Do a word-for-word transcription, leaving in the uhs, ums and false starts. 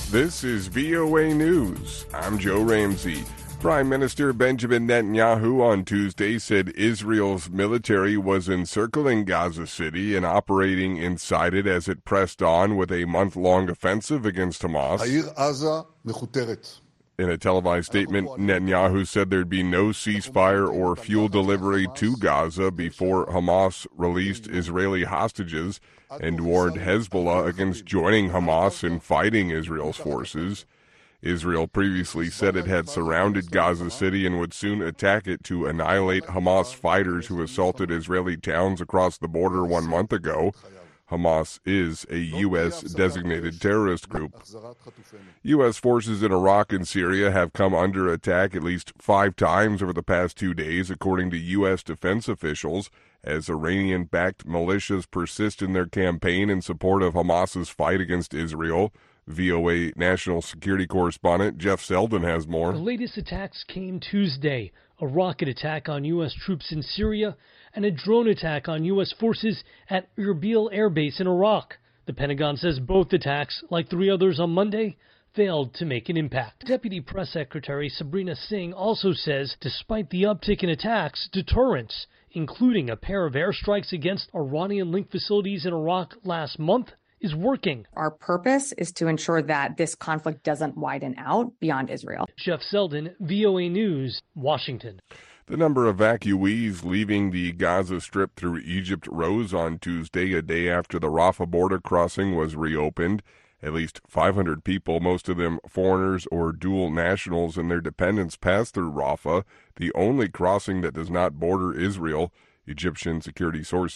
This is V O A News. I'm Joe Ramsey. Prime Minister Benjamin Netanyahu on Tuesday said Israel's military was encircling Gaza City and operating inside it as it pressed on with a month-long offensive against Hamas. In a televised statement, Netanyahu said there'd be no ceasefire or fuel delivery to Gaza before Hamas released Israeli hostages and warned Hezbollah against joining Hamas in fighting Israel's forces. Israel previously said it had surrounded Gaza City and would soon attack it to annihilate Hamas fighters who assaulted Israeli towns across the border one month ago. Hamas is a U S-designated terrorist group. U S forces in Iraq and Syria have come under attack at least five times over the past two days, according to U S defense officials, as Iranian-backed militias persist in their campaign in support of Hamas's fight against Israel. V O A national security correspondent Jeff Selden has more. The latest attacks came Tuesday, a rocket attack on U S troops in Syria and a drone attack on U S forces at Erbil Air Base in Iraq. The Pentagon says both attacks, like three others on Monday, failed to make an impact. Deputy Press Secretary Sabrina Singh also says despite the uptick in attacks, deterrence, including a pair of airstrikes against Iranian-linked facilities in Iraq last month, is working. Our purpose is to ensure that this conflict doesn't widen out beyond Israel. Jeff Selden, V O A News, Washington. The number of evacuees leaving the Gaza Strip through Egypt rose on Tuesday, a day after the Rafah border crossing was reopened. At least five hundred people, most of them foreigners or dual nationals and their dependents, passed through Rafah, the only crossing that does not border Israel. Egyptian security sources